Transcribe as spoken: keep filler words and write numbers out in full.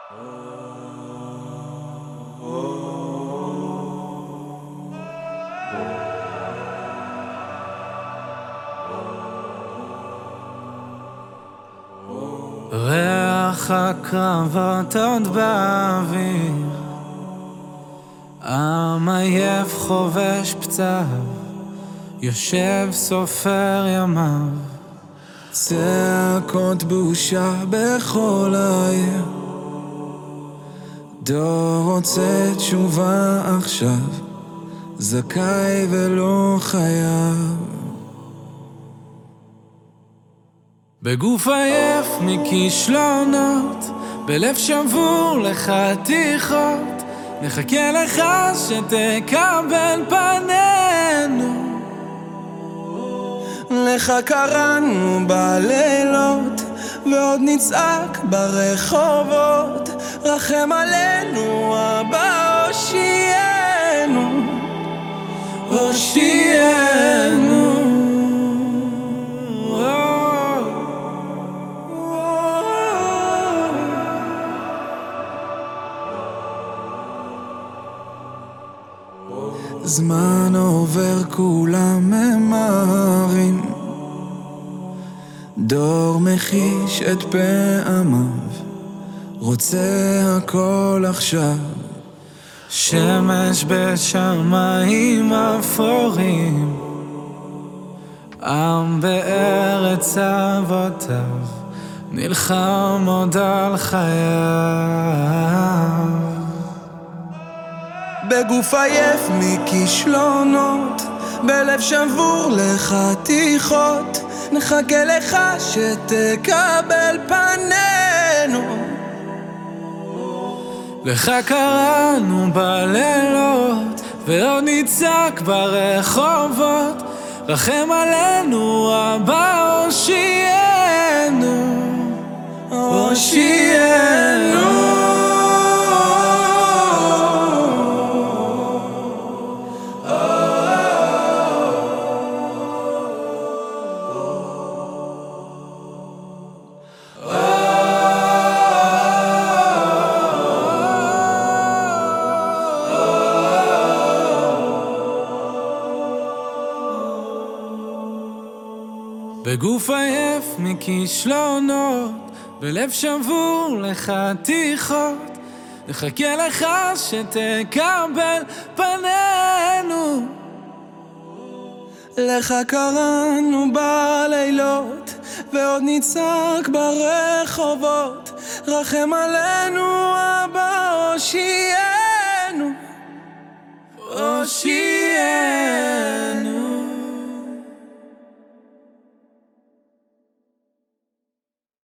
ריח הקרבות עוד באוויר, עם עייף חובש פצעיו, יושב סופר ימיו. צעקות בושה בכל העיר, דור רוצה תשובה עכשיו, זכאי ולא חייב. בגוף עייף מכישלונות, בלב שבור לחתיכות, נחכה לך שתקבל פנינו. לך קראנו בלילות, ועוד נצעק ברחובות, רחם עלינו אבא, הושיענו, הושיענו. זמן עובר כולם ממהרים, דור מחיש את פעמיו, רוצה הכל עכשיו. שמש בשמיים אפורים, עם בארץ אבותיו, נלחם עוד על חייו. בגוף עייף מכישלונות, בלב שבור לחתיכות, נחכה לך שתקבל פנינו. לך קראנו בלילות, ועוד נצעק ברחובות, רחם עלינו אבא, הושיענו, הושיענו. בגוף עייף מכישלונות, בלב שבור לחתיכות, נחכה לך שתקבל פנינו. לך קראנו בלילות, ועוד נצעק ברחובות, רחם עלינו אבא, הושיענו.